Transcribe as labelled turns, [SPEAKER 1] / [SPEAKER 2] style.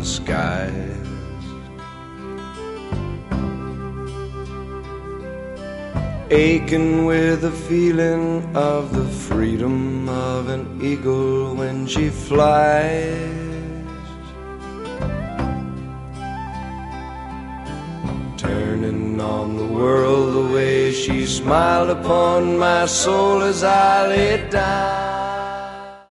[SPEAKER 1] skies. Aching with the feeling of the freedom of an eagle when she flies. Turning on the world the way she smiled upon my soul as I lay down.